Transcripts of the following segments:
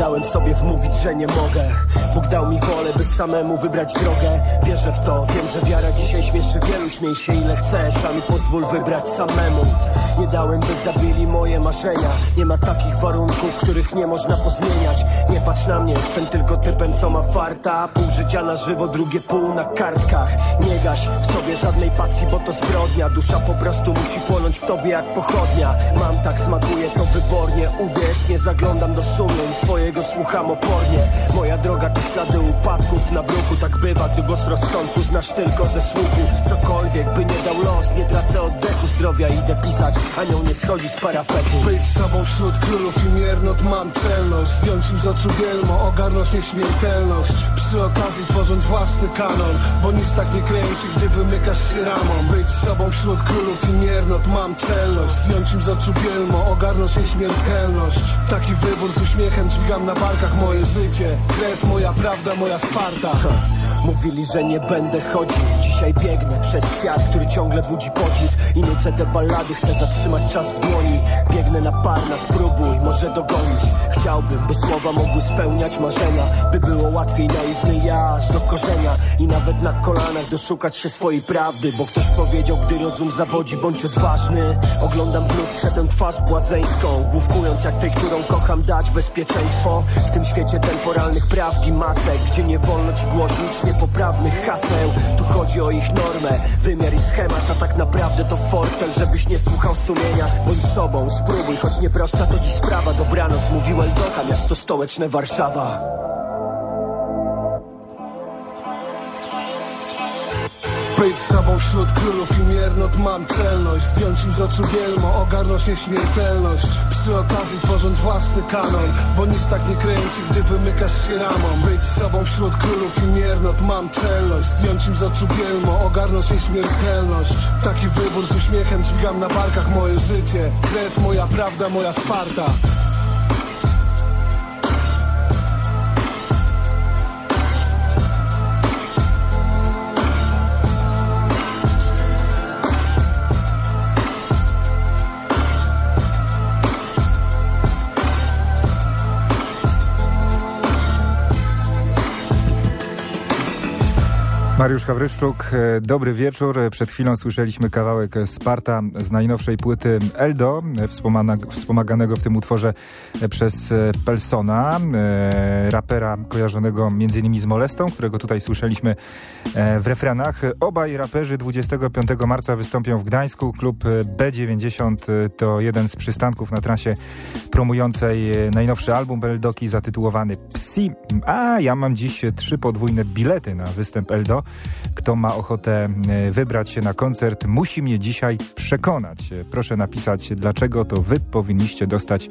dałem sobie wmówić, że nie mogę. Bóg dał mi wolę, by samemu wybrać drogę. Wierzę w to, wiem, że wiara dzisiaj śmieszy wielu. Śmiej się ile chcesz, a mi pozwól wybrać samemu. Nie dałem, by zabili moje marzenia. Nie ma takich warunków, których nie można pozmieniać. Nie patrz na mnie, jestem tylko typem, co ma farta. Pół życia na żywo, drugie pół na kartkach. Nie gaś w sobie żadnej pasji, bo to zbrodnia. Dusza po prostu musi płonąć w tobie jak pochodnia. Mam tak, smakuje to wybornie. Uwierz, nie zaglądam do sumień, swojego słucham opornie. Moja droga to ślady upadków na bruku. Tak bywa, gdy głos rozsądku znasz tylko ze słuchu. Cokolwiek by nie dał los, nie tracę oddechu. Zdrowia idę pisać, anioł nie schodzi z parapetu. Być sobą wśród królów i miernot mam czelność. Zdjąć im z oczu bielmo, ogarnąć nieśmiertelność. Przy okazji tworząc własny kanon, bo nic tak nie kręci, gdy wymykasz się ramą. Być sobą wśród królów i miernot mam czelność. Zdjąć im z oczu bielmo, ogarnąć nieśmiertelność. Taki wybór z uśmiechem dźwigam na barkach moje życie. Krew moja, prawda moja Sparta. Mówili, że nie będę chodził. Dzisiaj biegnę przez świat, który ciągle budzi podziw. I nucę te ballady, chcę zatrzymać czas w dłoni. Biegnę na parna, spróbuj, może dogonić. Chciałbym, by słowa mogły spełniać marzenia. By było łatwiej, naiwny ja, aż do korzenia. I nawet na kolanach doszukać się swojej prawdy. Bo ktoś powiedział, gdy rozum zawodzi, bądź odważny. Oglądam w lustrze tę twarz bładzeńską, główkując jak tej, którą kocham, dać bezpieczeństwo. W tym świecie temporalnych prawd i masek, gdzie nie wolno ci głosić niepoprawnych haseł. Tu chodzi o ich normę, wymiar i schemat. A tak naprawdę to fortel, żebyś nie słuchał sumienia. Bądź sobą, spróbuj, choć nieprosta to dziś sprawa. Dobranoc, mówił Eldoka, miasto stołeczne Warszawa. Być sobą wśród królów i miernot mam czelność. Zdjąć im z oczu bielmo, ogarnąć nieśmiertelność. Przy okazji tworząc własny kanon, bo nic tak nie kręci, gdy wymykasz się ramą. Być sobą wśród królów i miernot mam czelność. Zdjąć im z oczu bielmo, ogarnąć nieśmiertelność. Taki wybór z uśmiechem dźwigam na barkach moje życie. Krew moja, prawda moja Sparta. Mariusz Hawryszczuk, dobry wieczór. Przed chwilą słyszeliśmy kawałek Sparta z najnowszej płyty Eldo, wspomaganego w tym utworze przez Pelsona, rapera kojarzonego m.in. z Molestą, którego tutaj słyszeliśmy w refrenach. Obaj raperzy 25 marca wystąpią w Gdańsku. Klub B90 to jeden z przystanków na trasie promującej najnowszy album Eldoki zatytułowany Psi. A ja mam dziś 3 podwójne bilety na występ Eldo. Kto ma ochotę wybrać się na koncert, musi mnie dzisiaj przekonać. Proszę napisać, dlaczego to wy powinniście dostać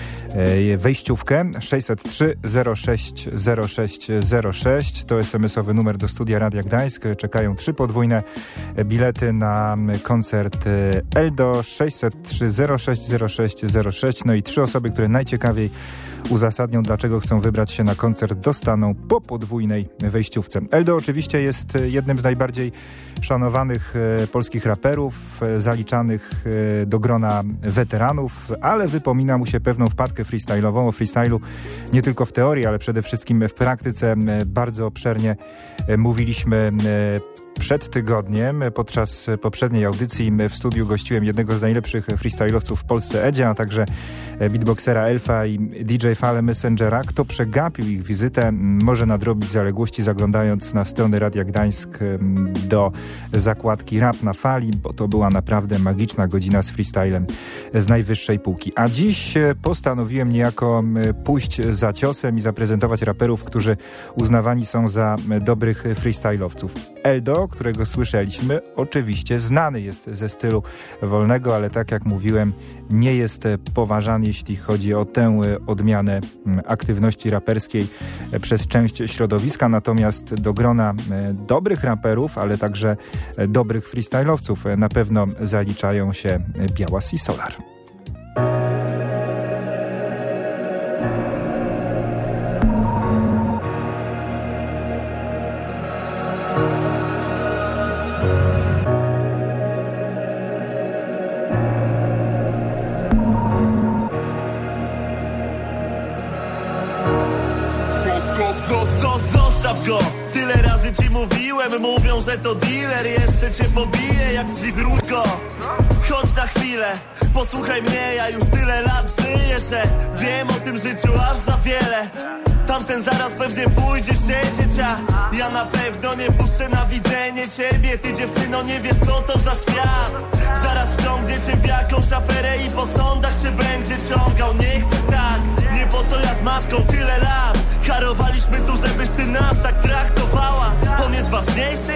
wejściówkę 603 06 06 06. To SMS-owy numer do studia Radia Gdańsk. Czekają 3 podwójne bilety na koncert Eldo 603 06 06 06. No i 3 osoby, które najciekawiej uzasadnią, dlaczego chcą wybrać się na koncert, dostaną po podwójnej wejściówce. Eldo oczywiście jest jednym z najbardziej szanowanych polskich raperów, zaliczanych do grona weteranów, ale wypomina mu się pewną wpadkę freestyle'ową. O freestylu nie tylko w teorii, ale przede wszystkim w praktyce bardzo obszernie mówiliśmy przed tygodniem. Podczas poprzedniej audycji w studiu gościłem jednego z najlepszych freestylowców w Polsce, Edzia, a także beatboxera Elfa i DJ Fale Messengera. Kto przegapił ich wizytę, może nadrobić zaległości, zaglądając na stronę Radia Gdańsk do zakładki Rap na Fali, bo to była naprawdę magiczna godzina z freestylem z najwyższej półki. A dziś postanowiłem niejako pójść za ciosem i zaprezentować raperów, którzy uznawani są za dobrych freestylowców. Eldo, którego słyszeliśmy, oczywiście znany jest ze stylu wolnego, ale tak jak mówiłem, nie jest poważany, jeśli chodzi o tę odmianę aktywności raperskiej przez część środowiska, natomiast do grona dobrych raperów, ale także dobrych freestylowców na pewno zaliczają się Białas i Solar. Zostaw go, tyle razy ci mówiłem. Mówią, że to dealer, jeszcze cię pobije jak dziwrótko. Chodź na chwilę, posłuchaj mnie, ja już tyle lat żyję, że wiem o tym życiu aż za wiele. Tamten zaraz pewnie pójdzie siedzieć, a ja na pewno nie puszczę na widzenie ciebie. Ty dziewczyno nie wiesz co to za świat. Zaraz wciągnie cię w jakąś aferę i po sądach cię będzie ciągał. Nie chcę tak, nie po to ja z matką tyle lat harowaliśmy tu, żebyś ty nas tak traktowała. On jest ważniejszy?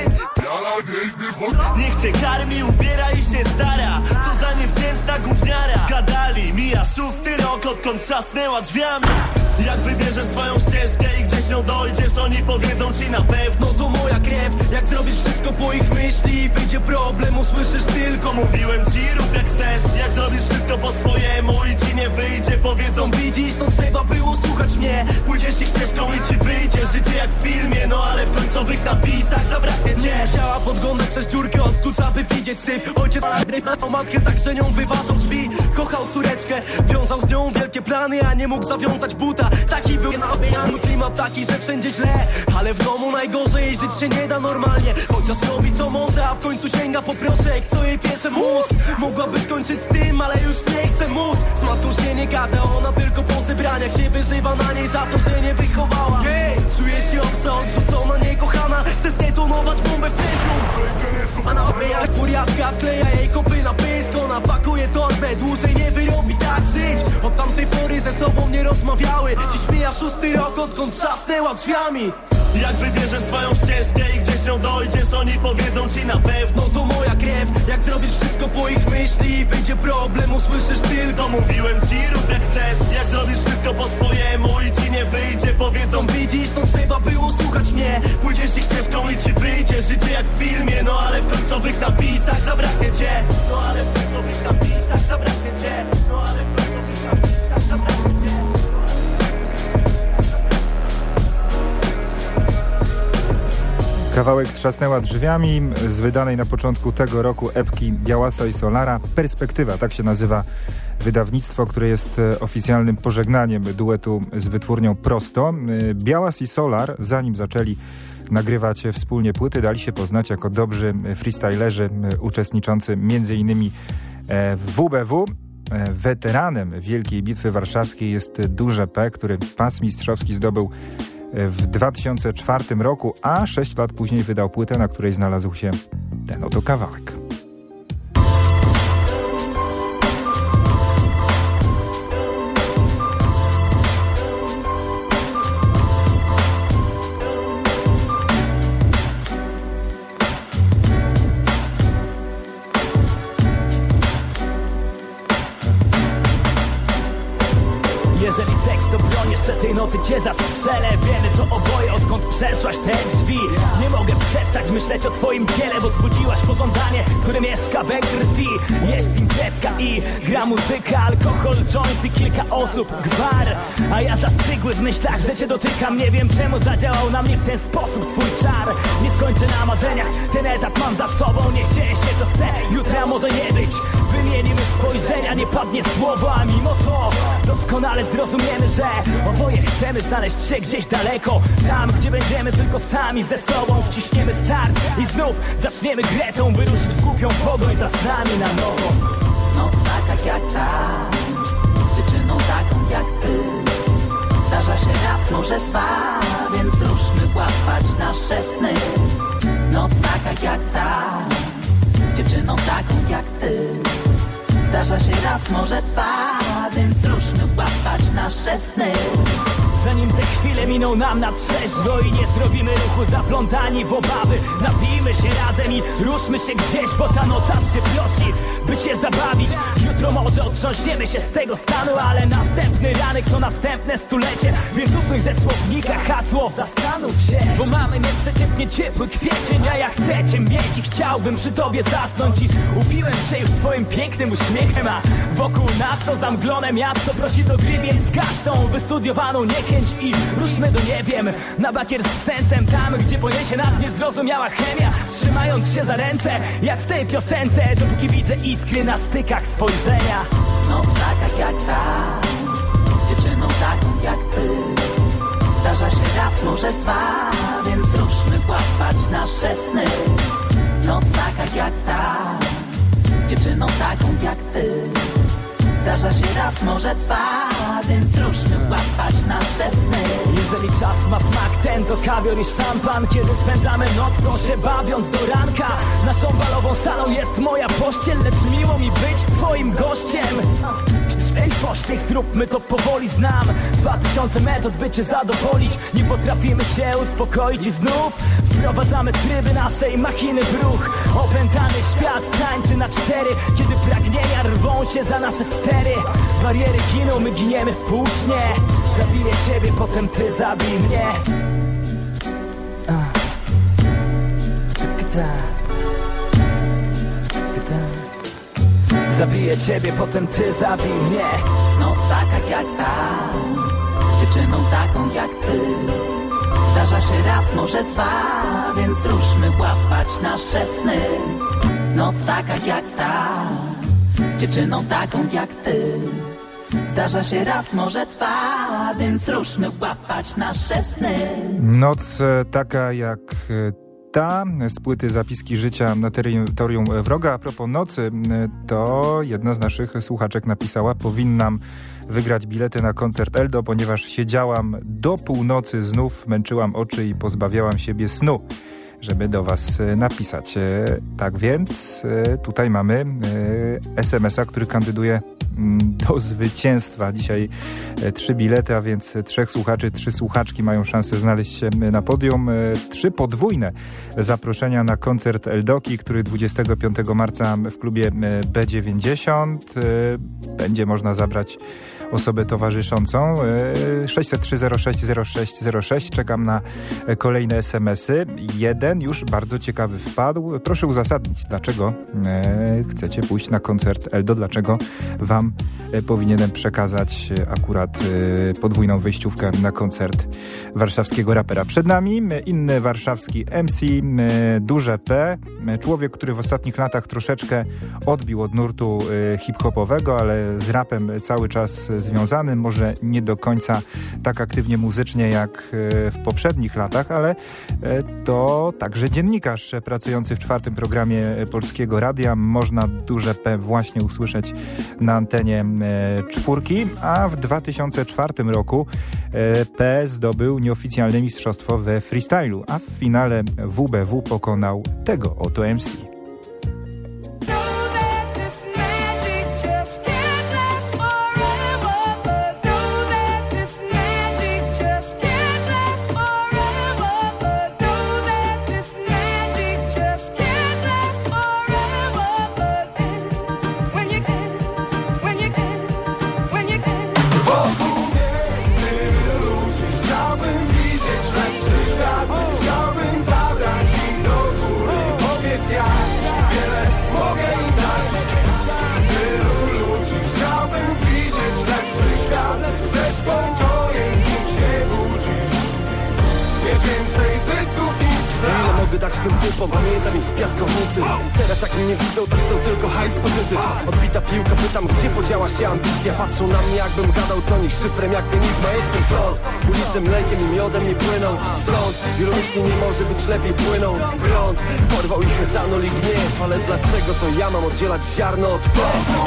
Niech cię karmi, ubiera i się stara. Co za niewdzięczna gówniara. Gadali, mija 6. rok, odkąd trzasnęła drzwiami. Jak wybierzesz swoją ścieżkę i gdzieś nią dojdziesz, oni powiedzą ci na pewno to moja krew. Jak zrobisz wszystko po ich myśli i wyjdzie problem, usłyszysz tylko mówiłem ci rób jak chcesz. Jak zrobisz wszystko po swojemu i ci nie wyjdzie, powiedzą widzisz, no trzeba było słuchać mnie. Pójdziesz ich ścieżką i ci wyjdzie życie jak w filmie, no ale w końcowych napisach zabraknie cię. Musiała podglądać przez dziurkę od klucza, by widzieć syf. Ojciec o matkę, tak że nią wyważał drzwi. Kochał córeczkę, wiązał z nią wielkie plany, a nie mógł zawiązać buta. Taki był nawijany klimat, taki, że wszędzie źle. Ale w domu najgorzej, żyć się nie da normalnie. Chociaż robi co może, a w końcu sięga po proszek, co jej piesze mus. Mogłaby skończyć z tym, ale już nie chce móc. Z matką się nie gada, ona tylko po zebraniach się wyżywa na niej za to, że nie wychowała. Hej, czuje się obca, odrzucona, niekochana. Chce zdetonować bombę w centrum. A na jak furiatka wkleja jej kopy na pysk. Ona pakuje torbę, dłużej nie wyrobi tak żyć. Od tamtej pory ze sobą nie rozmawiały. Dziś mija 6. rok, odkąd trzasnęła drzwiami. Jak wybierzesz swoją ścieżkę i gdzieś nią dojdziesz, oni powiedzą ci na pewno to moja krew. Jak zrobisz wszystko po ich myśli i wyjdzie problem, usłyszysz tylko mówiłem ci rób jak chcesz. Jak zrobisz wszystko po swojemu i ci nie wyjdzie, powiedzą widzisz, no trzeba było słuchać mnie. Pójdziesz ich ścieżką i ci wyjdzie życie jak w filmie, no ale w końcowych napisach zabraknie cię. No ale w końcowych napisach zabraknie cię. No ale w końcowych napisach zabraknie cię. Kawałek trzasnęła drzwiami z wydanej na początku tego roku epki Białasa i Solara. Perspektywa, tak się nazywa wydawnictwo, które jest oficjalnym pożegnaniem duetu z wytwórnią Prosto. Białas i Solar, zanim zaczęli nagrywać wspólnie płyty, dali się poznać jako dobrzy freestylerzy uczestniczący m.in. w WBW. Weteranem Wielkiej Bitwy Warszawskiej jest Duże P, który pas mistrzowski zdobył w 2004 roku, a 6 lat później wydał płytę, na której znalazł się ten oto kawałek. Jeżeli seks to broń, jeszcze tej nocy cię zastrzelę. Wiemy to oboje, odkąd przeszłaś te drzwi. Nie mogę przestać myśleć o twoim ciele, bo zbudziłaś pożądanie, które mieszka we krwi. Jest imprezka i gra muzyka, alkohol, jointy, kilka osób, gwar. A ja zastygły w myślach, że cię dotykam. Nie wiem czemu zadziałał na mnie w ten sposób twój czar. Nie skończę na marzeniach, ten etap mam za sobą. Niech dzieje się co chcę, jutra może nie być. Wymienimy spojrzenia, nie padnie słowo, a mimo to doskonale zrozumiemy, że oboje chcemy znaleźć się gdzieś daleko. Tam, gdzie będziemy tylko sami ze sobą. Wciśniemy start i znów zaczniemy gretą, by ruszyć w głupią pogoń za snami na nowo. Noc taka jak ta, z dziewczyną taką jak ty. Zdarza się raz, może dwa, więc ruszmy łapać nasze sny. Noc taka jak ta, z dziewczyną taką jak ty. Zdarza się raz, może dwa, więc ruszmy łapać nasze sny. Zanim te chwile miną nam na trzeźwo i nie zrobimy ruchu zaplątani w obawy, napijmy się razem i ruszmy się gdzieś, bo ta noc aż się prosi, by się zabawić. Jutro może otrząśniemy się z tego stanu, ale następny ranek to następne stulecie. Więc usuń ze słownika hasło zastanów się, bo mamy nieprzeciętnie ciepły kwiecień, a ja chcę cię mieć i chciałbym przy tobie zasnąć. I upiłem się już twoim pięknym uśmiechem, a wokół nas to zamglone miasto prosi do gry, więc zgaś tą wystudiowaną niechęć i ruszmy do nie wiem, na bakier z sensem, tam gdzie poniesie nas niezrozumiała chemia. Trzymając się za ręce, jak w tej piosence, dopóki widzę iskry na stykach spojrzenia. Noc taka jak ta, z dziewczyną taką jak ty. Zdarza się raz, raz, może dwa, więc ruszmy łapać nasze sny. Noc taka jak ta, z dziewczyną taką jak ty. Zdarza się raz, może dwa, więc ruszmy łapać nasze sny. Jeżeli czas ma smak ten, to kawior i szampan. Kiedy spędzamy noc, to się bawiąc do ranka. Naszą balową salą jest moja pościel, lecz miło mi być twoim gościem. Ej, pośpiech, zróbmy to powoli, znam 2000 metod, by cię zadowolić. Nie potrafimy się uspokoić i znów wprowadzamy tryby naszej machiny w ruch. Opętany świat tańczy na 4, kiedy pragnienia rwą się za nasze stery. Bariery giną, my giniemy w półśnie. Zabiję ciebie, potem ty zabij mnie. Zabiję ciebie, potem ty zabij mnie. Noc taka jak ta, z dziewczyną taką jak ty. Zdarza się raz, może dwa, więc ruszmy łapać nasze sny. Noc taka jak ta, z dziewczyną taką jak ty. Zdarza się raz, może dwa, więc ruszmy łapać nasze sny. Noc taka jak ta, z płyty Zapiski życia na terytorium wroga. A propos nocy, to jedna z naszych słuchaczek napisała: powinnam wygrać bilety na koncert Eldo, ponieważ siedziałam do północy, znów męczyłam oczy i pozbawiałam siebie snu, żeby do was napisać. Tak więc tutaj mamy SMS-a, który kandyduje do zwycięstwa. Dzisiaj 3 bilety, a więc 3 słuchaczy, 3 słuchaczki mają szansę znaleźć się na podium. 3 podwójne zaproszenia na koncert Eldoki, który 25 marca w klubie B90. Będzie można zabrać osobę towarzyszącą. 603-06-06-06. Czekam na kolejne SMS-y. Jeden już bardzo ciekawy wpadł. Proszę uzasadnić, dlaczego chcecie pójść na koncert Eldo, dlaczego wam powinienem przekazać akurat podwójną wejściówkę na koncert warszawskiego rapera. Przed nami inny warszawski MC, Duże P. Człowiek, który w ostatnich latach troszeczkę odbił od nurtu hip-hopowego, ale z rapem cały czas związany, może nie do końca tak aktywnie muzycznie jak w poprzednich latach, ale to także dziennikarz pracujący w 4. programie Polskiego Radia. Można Duże P właśnie usłyszeć na antenie 4, a w 2004 roku P zdobył nieoficjalne mistrzostwo we freestylu, a w finale WBW pokonał tego oto MC. Dać tym typom, pamiętam ich z piaskownicy. Teraz jak mnie widzą, to chcą tylko hajs pożyczyć. Odbita piłka, pytam, gdzie podziała się ambicja. Patrzą na mnie, jakbym gadał do nich szyfrem jak enigma. Jestem stąd, ulicę mlekiem i miodem nie płyną. Stąd, wielu myśli nie może być lepiej płyną. Prąd, porwał ich etanol i gniew. Ale dlaczego to ja mam oddzielać ziarno od płetwu?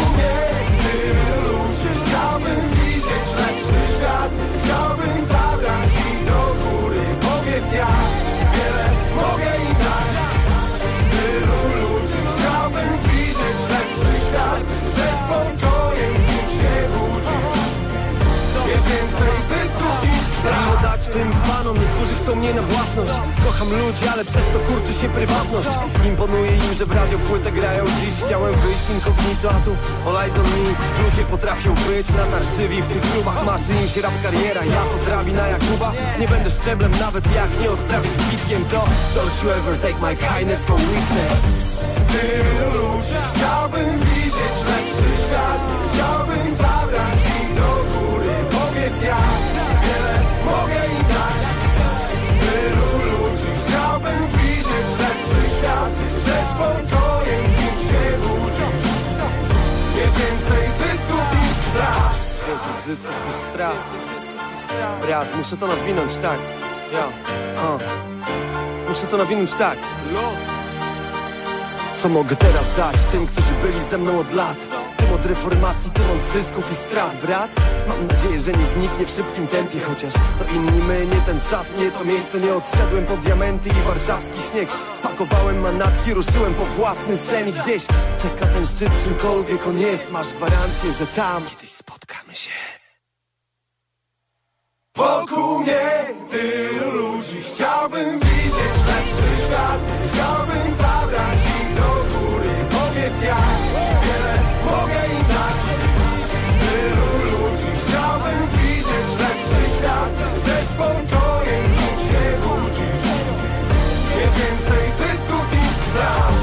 Chciałbym widzieć lepszy świat. Chciałbym zabrać ich do góry. Powiedz jak wiele mogę im dać. Tylu ludzi chciałbym widzieć lepszy świat. Ze spokojem mógł się budzić. Nie więcej zysków niż strat. Dać tym fanom, niektórzy chcą mnie na własność. Kocham ludzi, ale przez to kurczy się prywatność. Imponuje im, że w radio płytę grają dziś. Chciałem wyjść incognito, a tu all eyes on me. Ludzie potrafią być natarczywi. W tych klubach marzy im się rap kariera. Ja to drabina Jakuba. Nie będę szczeblem nawet jak nie odprawisz kwitkiem. To don't you ever take my kindness for weakness. Tylu ludzi chciałbym widzieć lepszy świat. Chciałbym zabrać ich do góry. Powiedz jak wiele mogę im dać. Tylu ludzi chciałbym widzieć lepszy świat. Ze spokojem mógł się budzić. Nie więcej zysków niż strat. Więcej zysków niż strat. Brat, muszę to nawinąć, tak. Muszę to nawinąć tak. Co mogę teraz dać tym, którzy byli ze mną od lat? Tym od reformacji, tym od zysków i strat, brat. Mam nadzieję, że nie zniknie w szybkim tempie. Chociaż to inni my, nie ten czas, nie to miejsce. Nie odszedłem po diamenty i warszawski śnieg. Spakowałem manatki, ruszyłem po własny sen. I gdzieś czeka ten szczyt, czymkolwiek on jest. Masz gwarancję, że tam kiedyś spotkamy się. Wokół mnie tylu ludzi, chciałbym widzieć lepszy świat. Chciałbym zabrać ich do góry, powiedz jak wiele mogę im dać. Tylu ludzi, chciałbym widzieć lepszy świat. Ze spokojem mógł się budzić. Nie więcej zysków niż strat.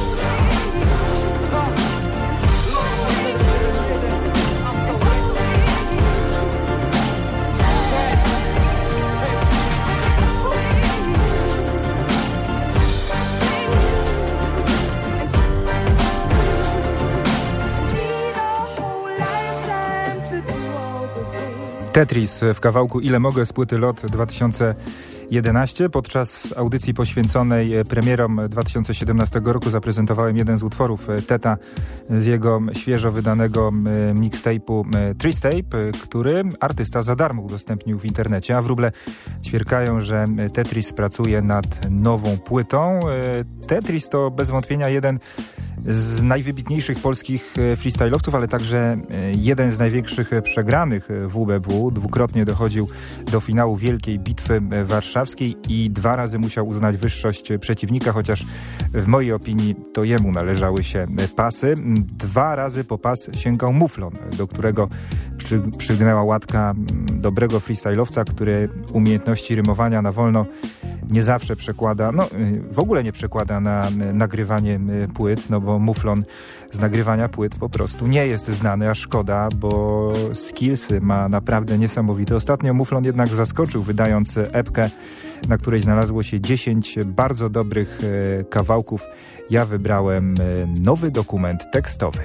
Tetris w kawałku Ile mogę z płyty LOT 2011. Podczas audycji poświęconej premierom 2017 roku zaprezentowałem jeden z utworów Teta z jego świeżo wydanego mixtape'u Tristape, który artysta za darmo udostępnił w internecie, a wróble ćwierkają, że Tetris pracuje nad nową płytą. Tetris to bez wątpienia jeden z najwybitniejszych polskich freestyle'owców, ale także jeden z największych przegranych WBW. Dwukrotnie dochodził do finału Wielkiej Bitwy Warszawskiej i 2 razy musiał uznać wyższość przeciwnika, chociaż w mojej opinii to jemu należały się pasy. 2 razy po pas sięgał Muflon, do którego przygnęła łatka dobrego freestyle'owca, który umiejętności rymowania na wolno nie zawsze przekłada, w ogóle nie przekłada na nagrywanie płyt, no bo Muflon z nagrywania płyt po prostu nie jest znany, a szkoda, bo skillsy ma naprawdę niesamowite. Ostatnio Muflon jednak zaskoczył, wydając epkę, na której znalazło się 10 bardzo dobrych kawałków. Ja wybrałem nowy dokument tekstowy.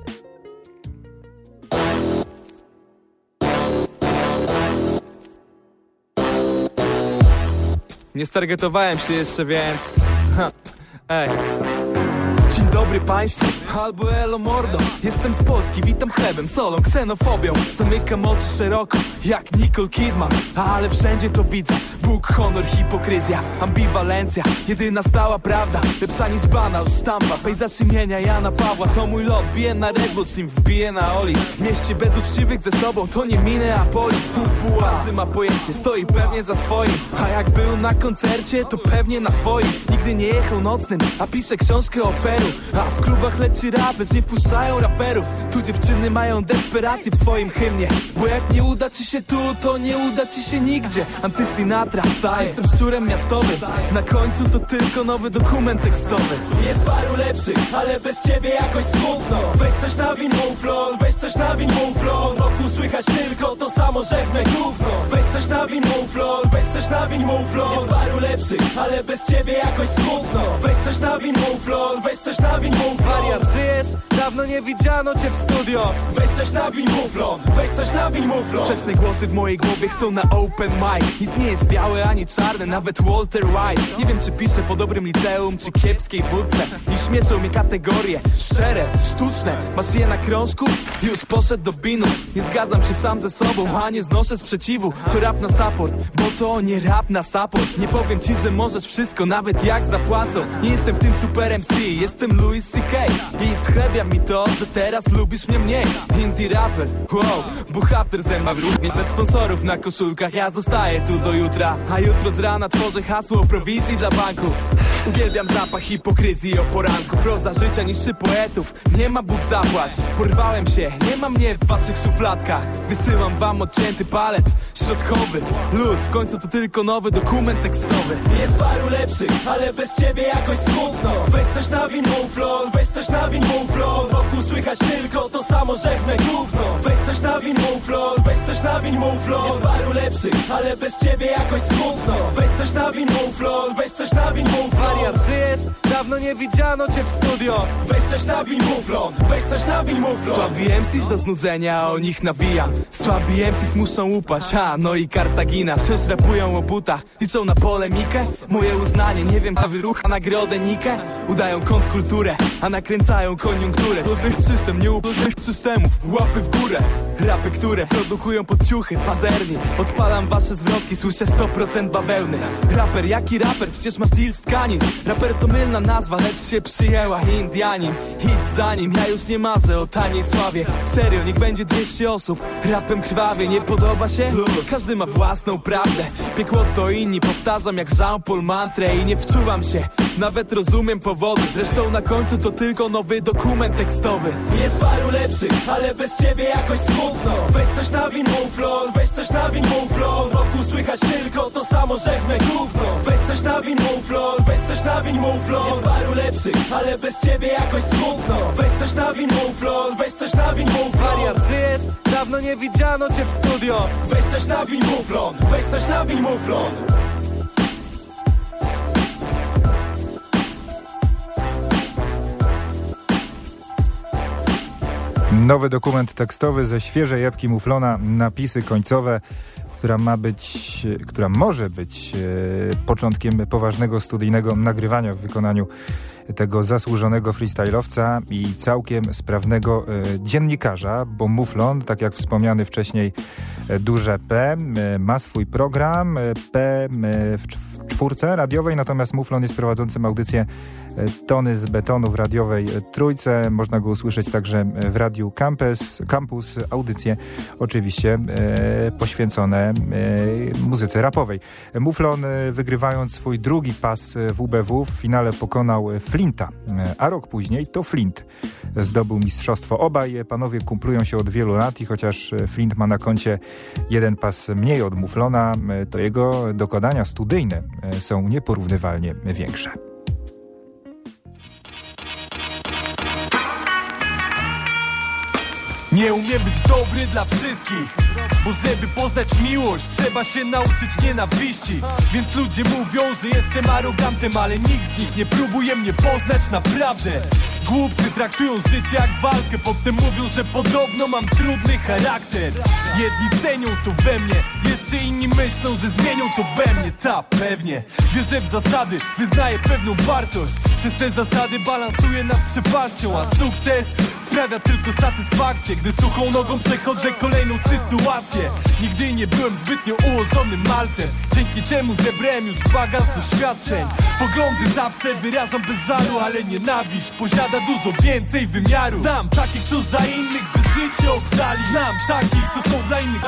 Nie stargetowałem się jeszcze, więc... Ej. Dzień dobry państwu, albo elo mordo. Jestem z Polski, witam chlebem, solą, ksenofobią. Zamykam oczy szeroko, jak Nicole Kidman. Ale wszędzie to widzę, Bóg, honor, hipokryzja, ambiwalencja. Jedyna stała prawda, lepsza niż banal, sztampa. Pejzaż imienia Jana Pawła, to mój lot. Biję na Red Bull, nim wbiję na Oli. W mieście bez uczciwych ze sobą, to nie Minneapolis. Każdy ma pojęcie, stoi pewnie za swoim. A jak był na koncercie, to pewnie na swoim. Nigdy nie jechał nocnym, a pisze książkę o Peru. A w klubach leci rap, lecz nie wpuszczają raperów. Tu dziewczyny mają desperację w swoim hymnie. Bo jak nie uda ci się tu, to nie uda ci się nigdzie. Anty-Sinatra, jestem szczurem miastowym. Na końcu to tylko nowy dokument tekstowy. Jest paru lepszych, ale bez ciebie jakoś smutno. Weź coś na win Muflon, weź coś na win Muflon. Wokół słychać tylko to samo rzewne gówno. Weź coś na win Muflon, weź coś na win Muflon. Jest paru lepszych, ale bez ciebie jakoś smutno. Weź coś na win Muflon, weź coś na win Muflon. Wariat, żyjesz? Dawno nie widziano cię w studio. Weź coś na win Muflon, weź coś na win Muflon. Sprzeczne głosy w mojej głowie chcą na open mic. Nic nie jest białe ani czarne, nawet Walter White. Nie wiem czy piszę po dobrym liceum, czy kiepskiej wódce. Nie śmieszą mnie kategorie szczere, sztuczne. Masz je na krążku? Już poszedł do binu. Nie zgadzam się sam ze sobą, a nie znoszę sprzeciwu. To rap na support, bo to nie rap na support. Nie powiem ci, że możesz wszystko, nawet jak zapłacą. Nie jestem w tym super MC, jestem Louis C.K. I schlebia mi to, że teraz lubisz mnie mniej. Indie rapper, wow, bohater zęba w ruch. Bez sponsorów na koszulkach, ja zostaję tu do jutra. A jutro z rana tworzę hasło o prowizji dla banku. Uwielbiam zapach hipokryzji o poranku. Proza życia niższy poetów, nie ma Bóg zapłać. Porwałem się, nie ma mnie w waszych szufladkach. Wysyłam wam odcięty palec środkowy. Luz, w końcu to tylko nowy dokument tekstowy. Jest paru lepszych, ale bez ciebie jakoś smutno. Weź coś na win Muflon, weź coś na win Muflon. Wokół słychać tylko to samo rzewne gówno. Weź coś na win Muflon, weź coś na win Muflon. Jest paru lepszych, ale bez ciebie jakoś smutno. Weź coś na win Muflon, weź coś na win Muflon. Wariat, żyjesz? dawno nie widziano cię w studio. Weź coś nawiń muflon, weź coś nawiń muflon. Słabi MCs do znudzenia, o nich nawijam. Słabi MCs muszą upaść, no i Kartagina. Wciąż rapują o butach, liczą na polemikę. Moje uznanie, nie wiem, a wyrucha nagrodę Nikę. Udają kontrkulturę, a nakręcają koniunkturę. Ludnych system, nieupodnych systemów, łapy w górę. Rapy, które produkują podciuchy, pazerni. Odpalam wasze zwrotki, słyszę 100% bawełny. Raper, jaki raper? Przecież masz deal z tkanin. Raper to mylna nazwa, lecz się przyjęła. Indianin, hit za nim, ja już nie marzę o taniej sławie. Serio, niech będzie 200 osób, rapem krwawie. Nie podoba się? Każdy ma własną prawdę. Piekło to inni, powtarzam jak Jean-Paul mantrę. I nie wczuwam się, nawet rozumiem powody. Zresztą na końcu to tylko nowy dokument tekstowy. Jest paru lepszych, ale bez ciebie jakoś smutno. Weź coś nawiń muflon, weź coś nawiń muflon. Wokół słychać tylko to samo rzewne gówno. Weź coś nawiń muflon, weź coś nawiń muflon. Jest paru lepszych, ale bez ciebie jakoś smutno. Weź coś nawiń muflon, weź coś nawiń muflon. Wariat, żyjesz? Dawno nie widziano cię w studio. Weź coś nawiń muflon, weź coś nawiń muflon. Nowy dokument tekstowy ze świeżej epki Muflona, napisy końcowe, która może być początkiem poważnego studyjnego nagrywania w wykonaniu tego zasłużonego freestyle'owca i całkiem sprawnego dziennikarza, bo Muflon, tak jak wspomniany wcześniej duże P, ma swój program P w czwórce radiowej, natomiast Muflon jest prowadzącym audycję Tony z betonu w radiowej Trójce. Można go usłyszeć także w Radiu Campus. Audycje oczywiście poświęcone muzyce rapowej. Muflon, wygrywając swój drugi pas WBW, w finale pokonał Flinta, a rok później to Flint zdobył mistrzostwo. Obaj panowie kumplują się od wielu lat i chociaż Flint ma na koncie jeden pas mniej od Muflona, to jego dokonania studyjne są nieporównywalnie większe. Nie umiem być dobry dla wszystkich, bo żeby poznać miłość, trzeba się nauczyć nienawiści. Więc ludzie mówią, że jestem arogantem, ale nikt z nich nie próbuje mnie poznać naprawdę. Głupcy traktują życie jak walkę, potem mówią, że podobno mam trudny charakter. Jedni cenią to we mnie, jeszcze inni myślą, że zmienią to we mnie. Ta, pewnie. Wierzę w zasady, wyznaję pewną wartość. Przez te zasady balansuję nad przepaścią, a sukces sprawia tylko satysfakcję, gdy suchą nogą przechodzę kolejną sytuację. Nigdy nie byłem zbytnio ułożonym malcem, dzięki temu zebrałem już bagaż doświadczeń. Poglądy zawsze wyrażam bez żalu, ale nienawiść posiada dużo więcej wymiaru. Znam takich, co za innych by życie oddali. Znam takich, co są dla innych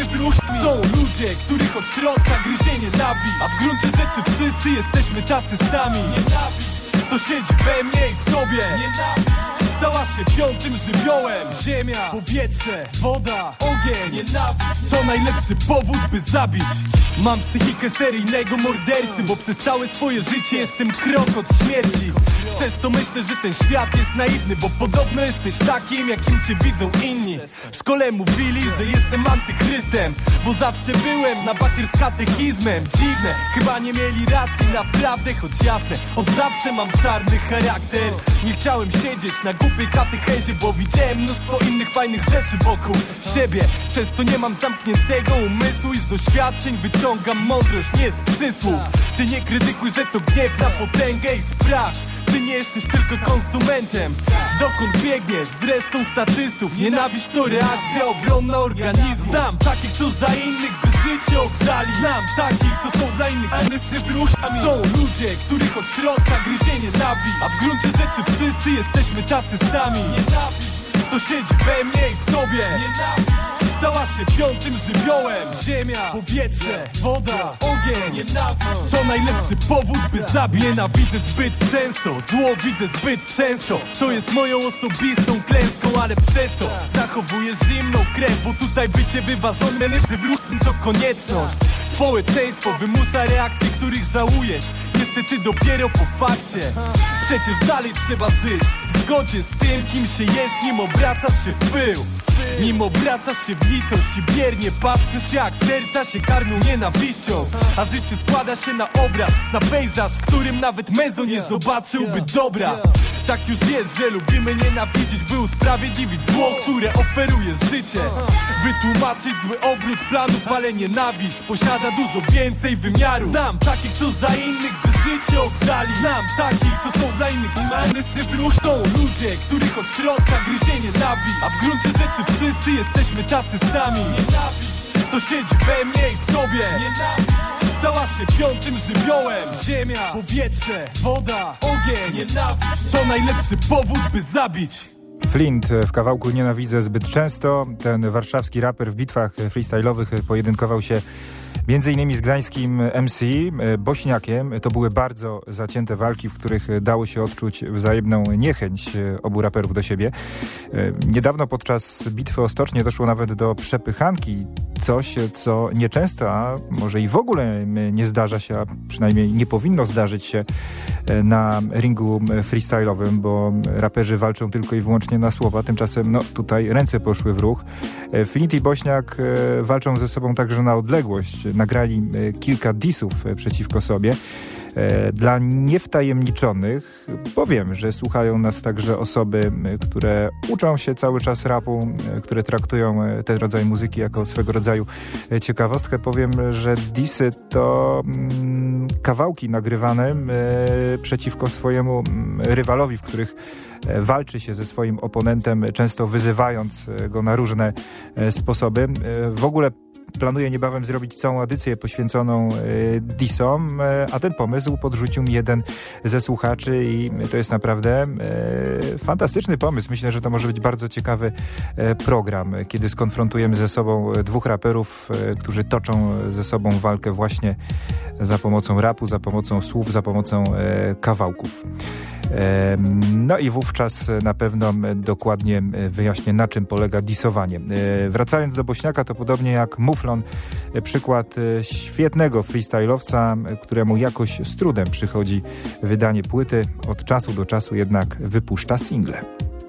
Są ludzie, których od środka gryzie nienawiść, a w gruncie rzeczy wszyscy jesteśmy tacy sami. Nienawiść to siedzi we mnie i w tobie. Nienawiść stała się piątym żywiołem. Ziemia, powietrze, woda, ogień. Nienawiść to najlepszy powód, by zabić. Mam psychikę seryjnego mordercy, bo przez całe swoje życie jestem krok od śmierci. Przez to myślę, że ten świat jest naiwny, bo podobno jesteś takim, jakim cię widzą inni. W szkole mówili, że jestem antychrystem, bo zawsze byłem na bakier z katechizmem. Dziwne, chyba nie mieli racji naprawdę, choć jasne, od zawsze mam czarny charakter. Nie chciałem siedzieć na głupiej katechezie, bo widziałem mnóstwo innych fajnych rzeczy wokół siebie. Przez to nie mam zamkniętego umysłu i z doświadczeń wyciągam mądrość, nie z przysłów. Ty nie krytykuj, że to gniew na potęgę i sprawdź, czy nie jesteś tylko konsumentem. Dokąd biegniesz? Zresztą statystów. Nienawiść to reakcja obronna organizmu. Znam takich, co za innych by życie oddali. Znam takich, co są dla innych Są ludzie, których od środka gryzie nienawiść, a w gruncie rzeczy wszyscy jesteśmy tacy sami. Nienawiść to siedzi we mnie i w tobie. Nienawiść stała się piątym żywiołem. Ziemia, powietrze, woda, ogień. Nienawiść to najlepszy powód, by zabić. Nienawidzę zbyt często, zło widzę zbyt często. To jest moją osobistą klęską, ale przez to zachowuję zimną krew, bo tutaj bycie wyważonym to konieczność. Społeczeństwo wymusza reakcje, których żałujesz niestety dopiero po fakcie. Przecież dalej trzeba żyć w zgodzie z tym, kim się jest, nim obracasz się w pył. Nim obracasz się w nicość i biernie patrzysz, jak serca się karmią nienawiścią. A życie składa się na obraz, na pejzaż, w którym nawet mezo nie zobaczyłby dobra. Tak już jest, że lubimy nienawidzieć, by usprawiedliwić zło, które oferuje życie. Wytłumaczyć zły obrót planów, ale nienawiść posiada dużo więcej wymiarów. Znam takich, co za innych by życie oddali. Znam takich, co są dla innych smany sypruch. Są ludzie, których od środka gryzie nienawiść, a w gruncie rzeczy wszyscy jesteśmy tacy sami. Nienawiść to siedzi we mnie i w tobie. Nienawiść stała się piątym żywiołem. Ziemia, powietrze, woda, ogień. Nienawiść to najlepszy powód, by zabić. Flint w kawałku Nienawidzę zbyt często. Ten warszawski raper w bitwach freestyle'owych pojedynkował się m.in. z gdańskim MC Bośniakiem. To były bardzo zacięte walki, w których dało się odczuć wzajemną niechęć obu raperów do siebie. Niedawno podczas bitwy o Stocznię doszło nawet do przepychanki. Coś, co nieczęsto, a może i w ogóle nie zdarza się, a przynajmniej nie powinno zdarzyć się na ringu freestyle'owym, bo raperzy walczą tylko i wyłącznie na słowa. Tymczasem tutaj ręce poszły w ruch. Flint i Bośniak walczą ze sobą także na odległość. Nagrali kilka dissów przeciwko sobie. Dla niewtajemniczonych powiem, że słuchają nas także osoby, które uczą się cały czas rapu, które traktują ten rodzaj muzyki jako swego rodzaju ciekawostkę. Powiem, że dissy to kawałki nagrywane przeciwko swojemu rywalowi, w których walczy się ze swoim oponentem, często wyzywając go na różne sposoby. W ogóle planuję niebawem zrobić całą edycję poświęconą dissom, a ten pomysł podrzucił mi jeden ze słuchaczy i to jest naprawdę fantastyczny pomysł. Myślę, że to może być bardzo ciekawy program, kiedy skonfrontujemy ze sobą dwóch raperów, którzy toczą ze sobą walkę właśnie za pomocą rapu, za pomocą słów, za pomocą kawałków. No i wówczas na pewno dokładnie wyjaśnię, na czym polega dissowanie. Wracając do Bośniaka, to podobnie jak Muflon, przykład świetnego freestyle'owca, któremu jakoś z trudem przychodzi wydanie płyty. Od czasu do czasu jednak wypuszcza single.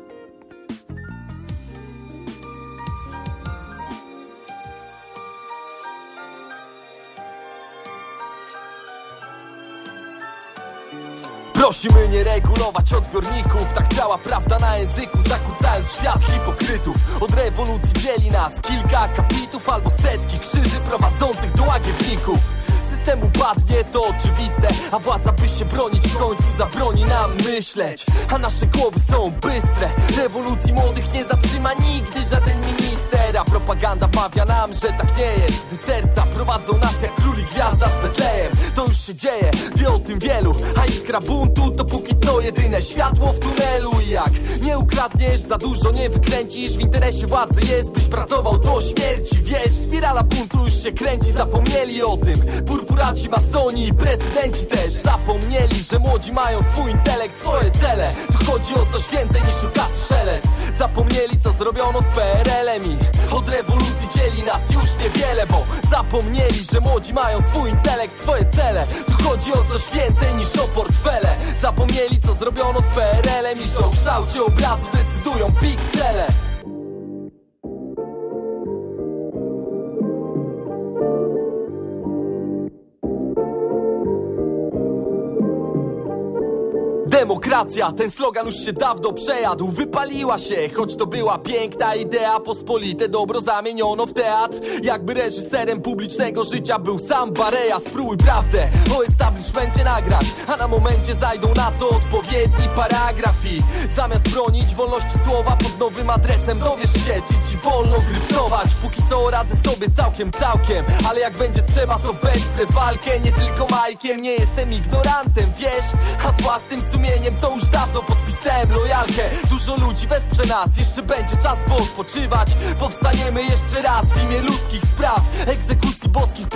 Prosimy nie regulować odbiorników, tak działa prawda na języku, zakłócając świat hipokrytów. Od rewolucji dzieli nas kilka akapitów albo setki krzyży prowadzących do łagiewników. System upadnie, to oczywiste, a władza by się bronić w końcu zabroni nam myśleć. A nasze głowy są bystre, rewolucji młodych nie zatrzyma nigdy żaden minister. A propaganda mawia nam, że tak nie jest, gdy serca prowadzą nas jak królik gwiazda z Betlejem. To już się dzieje, wie o tym wielu, a iskra buntu to póki co jedyne światło w tunelu. I jak nie ukradniesz, za dużo nie wykręcisz, w interesie władzy jest, byś pracował do śmierci. Wiesz, spirala buntu już się kręci, zapomnieli o tym purpuraci, masoni i prezydenci też. Zapomnieli, że młodzi mają swój intelekt, swoje cele. Tu chodzi o coś więcej niż o kasy szelest. Zapomnieli, co zrobiono z PRL-em i od rewolucji dzieli nas już niewiele, bo zapomnieli, że młodzi mają swój intelekt, swoje cele. Tu chodzi o coś więcej niż o portfele. Zapomnieli, co zrobiono z PRL-em i że o kształcie obrazu decydują piksele. Demokracja, ten slogan już się dawno przejadł, wypaliła się, choć to była piękna idea. Pospolite dobro zamieniono w teatr, jakby reżyserem publicznego życia był sam Bareja. Spróbuj prawdę o establishmencie nagrać, a na momencie znajdą na to odpowiedni paragraf. I zamiast bronić wolności słowa pod nowym adresem, dowiesz się, czy ci wolno grypsować. Póki co radzę sobie całkiem, ale jak będzie trzeba, to wesprę walkę, nie tylko Majkiem. Nie jestem ignorantem, wiesz, a z własnym sumieniem to już dawno podpisałem lojalkę. Dużo ludzi wesprze nas, jeszcze będzie czas poodpoczywać. Powstaniemy jeszcze raz w imię ludzkich spraw, egzekucji boskich praw. Boże,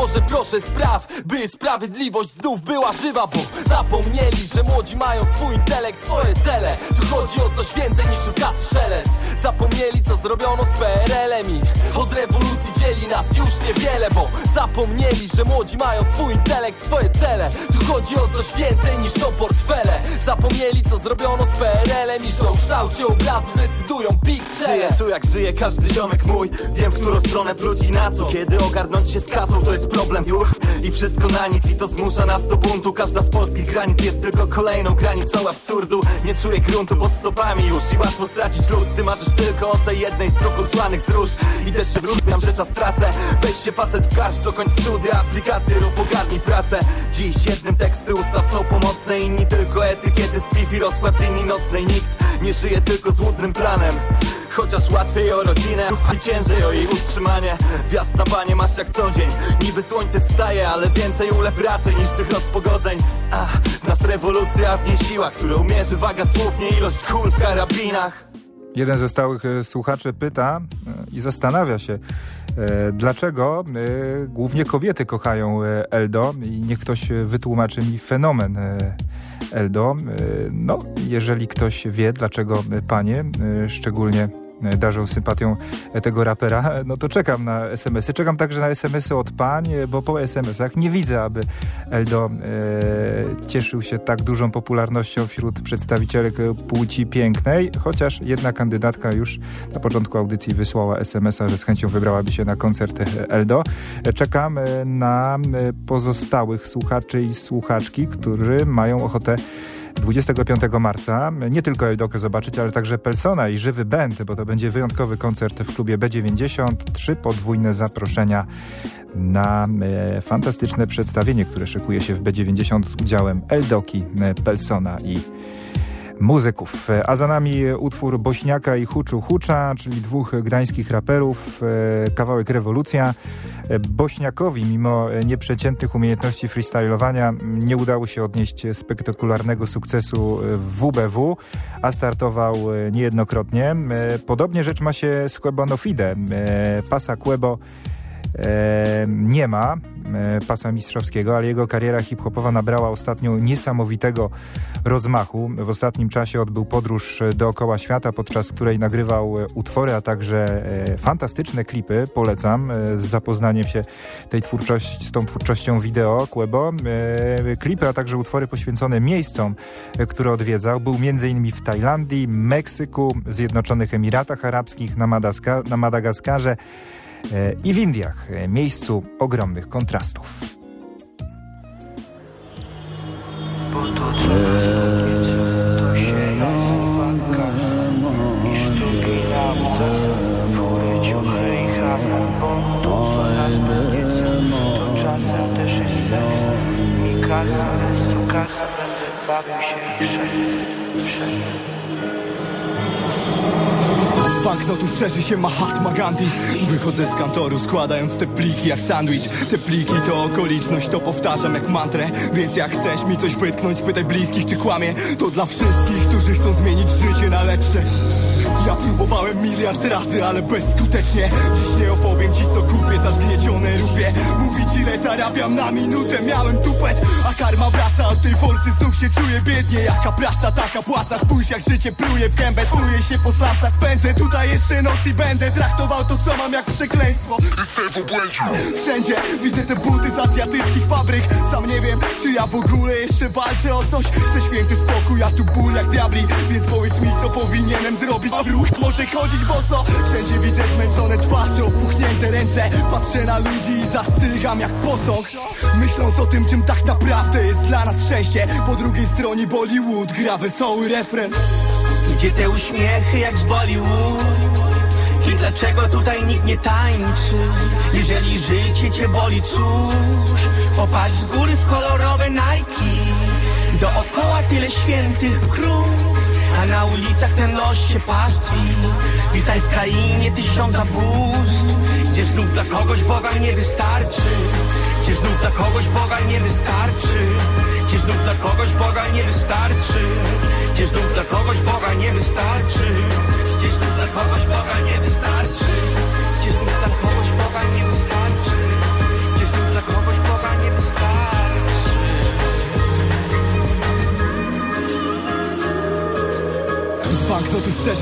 Boże, proszę spraw, by sprawiedliwość znów była żywa, bo zapomnieli, że młodzi mają swój intelekt, swoje cele. Tu chodzi o coś więcej niż ukaz szelest. Zapomnieli, co zrobiono z PRL-em i od rewolucji dzieli nas już niewiele, bo zapomnieli, że młodzi mają swój intelekt, swoje cele. Tu chodzi o coś więcej niż o portfele. Zapomnieli, co zrobiono z PRL-em i że o kształcie obrazu decydują piksele. Żyję tu jak żyje każdy ziomek mój. Wiem, w którą stronę pluć i na co. Kiedy ogarnąć się z kasą, to jest problem już. I wszystko na nic i to zmusza nas do buntu. Każda z polskich granic jest tylko kolejną granicą absurdu. Nie czuję gruntu pod stopami już i łatwo stracić luz. Ty marzysz tylko o tej jednej z dróg usłanych z róż. I też się wróżbiam, że czas tracę. Weź się facet w garść, dokończ studia, aplikacje lub ogarnij pracę. Dziś jednym teksty ustaw są pomocne, inni tylko etykiety z piw i rozkład linii nocnej. Nikt nie żyje tylko złudnym planem. Chociaż łatwiej o rodzinę i ciężej o jej utrzymanie. Wjazd na banie masz jak co dzień. Niby słońce wstaje, ale więcej ulew raczej niż tych rozpogodzeń. W nas rewolucja, a w niej siła, którą mierzy waga słów, nie ilość kul w karabinach. Jeden ze stałych słuchaczy pyta i zastanawia się, dlaczego głównie kobiety kochają Eldo i niech ktoś wytłumaczy mi fenomen Eldo. No, jeżeli ktoś wie, dlaczego panie szczególnie darzą sympatią tego rapera, no to czekam na SMS-y. Czekam także na SMS-y od pań, bo po SMS-ach nie widzę, aby Eldo cieszył się tak dużą popularnością wśród przedstawicielek płci pięknej, chociaż jedna kandydatka już na początku audycji wysłała SMS-a, że z chęcią wybrałaby się na koncert Eldo. Czekam na pozostałych słuchaczy i słuchaczki, którzy mają ochotę 25 marca nie tylko Eldokę zobaczyć, ale także Pelsona i żywy band, bo to będzie wyjątkowy koncert w klubie B90. 3 podwójne zaproszenia na fantastyczne przedstawienie, które szykuje się w B90 z udziałem Eldoki, Pelsona i muzyków. A za nami utwór Bośniaka i Huczu Hucza, czyli dwóch gdańskich raperów, kawałek Rewolucja. Bośniakowi, mimo nieprzeciętnych umiejętności freestylowania, nie udało się odnieść spektakularnego sukcesu w WBW, a startował niejednokrotnie. Podobnie rzecz ma się z Quebo No Fide. Pasa Quebo nie ma, pasa mistrzowskiego, ale jego kariera hip-hopowa nabrała ostatnio niesamowitego rozmachu. W ostatnim czasie odbył podróż dookoła świata, podczas której nagrywał utwory, a także fantastyczne klipy. Polecam z zapoznaniem się z tą twórczością wideo Quebo. Klipy, a także utwory poświęcone miejscom, które odwiedzał. Był m.in. w Tajlandii, Meksyku, Zjednoczonych Emiratach Arabskich, na Madagaskarze i w Indiach, miejscu ogromnych kontrastów. Bo to, co nas podnieca, to się nazywa kasa i sztuki na ucas, fury, ciuchy i hazard. Bo to, co nas podnieca, to czasem też jest seks i kasa, bez co kasa będę bawił się i szedł. Z banknotu szczerzy się Mahatma Gandhi. Wychodzę z kantoru składając te pliki jak sandwich. Te pliki to okoliczność, to powtarzam jak mantrę. Więc jak chcesz mi coś wytknąć, pytaj bliskich czy kłamie. To dla wszystkich, którzy chcą zmienić życie na lepsze. Ja próbowałem miliard razy, ale bezskutecznie. Dziś nie opowiem ci co kupię za zgniecione rupie. Mówić ile zarabiam na minutę, miałem tupet. A karma wraca, od tej forsy znów się czuję biednie. Jaka praca, taka płaca, spójrz jak życie pluje w gębę. Snuję się po slamcach, spędzę tutaj jeszcze noc i będę traktował to co mam jak przekleństwo. Jestem w obłędzie. Wszędzie widzę te buty z azjatyckich fabryk. Sam nie wiem, czy ja w ogóle jeszcze walczę o coś. Chcę święty spokój, a tu ból jak diabli. Więc powiedz mi co powinienem zrobić. Ruch może chodzić boso. Wszędzie widzę zmęczone twarze, opuchnięte ręce. Patrzę na ludzi i zastygam jak posąg. Myśląc o tym, czym tak naprawdę jest dla nas szczęście. Po drugiej stronie Bollywood gra wesoły refren. Gdzie te uśmiechy jak z Bollywood? I dlaczego tutaj nikt nie tańczy? Jeżeli życie cię boli, cóż, popatrz z góry w kolorowe Nike. Dookoła tyle świętych krów, a na ulicach ten los się pastwi. Witaj w krainie 1000 zabójstw, gdzie znów dla kogoś Boga nie wystarczy. Gdzie znów dla kogoś Boga nie wystarczy. Gdzie znów dla kogoś Boga nie wystarczy. Gdzie znów dla kogoś Boga nie wystarczy. Gdzie znów dla kogoś Boga nie wystarczy. Gdzie znów dla kogoś Boga nie wystarczy. Gdzie znów dla kogoś